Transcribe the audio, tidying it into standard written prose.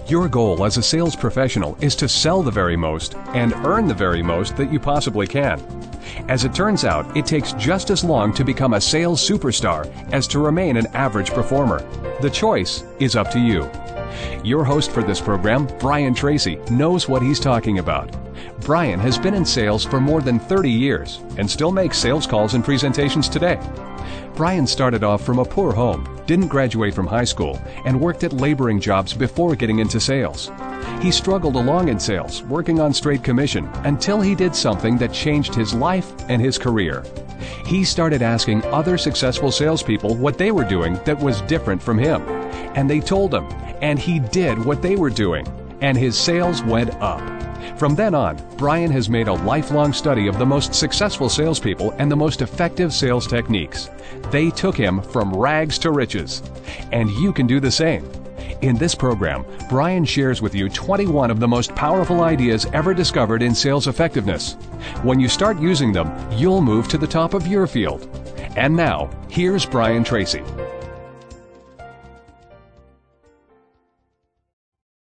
Your goal as a sales professional is to sell the very most and earn the very most that you possibly can. As it turns out, it takes just as long to become a sales superstar as to remain an average performer. The choice is up to you. Your host for this program, Brian Tracy, knows what he's talking about. Brian has been in sales for more than 30 years and still makes sales calls and presentations today. Brian started off from a poor home, didn't graduate from high school, and worked at laboring jobs before getting into sales. He struggled along in sales, working on straight commission, until he did something that changed his life and his career. He started asking other successful salespeople what they were doing that was different from him. And they told him, and he did what they were doing, and his sales went up. From then on, Brian has made a lifelong study of the most successful salespeople and the most effective sales techniques. They took him from rags to riches. And you can do the same. In this program, Brian shares with you 21 of the most powerful ideas ever discovered in sales effectiveness. When you start using them, you'll move to the top of your field. And now, here's Brian Tracy.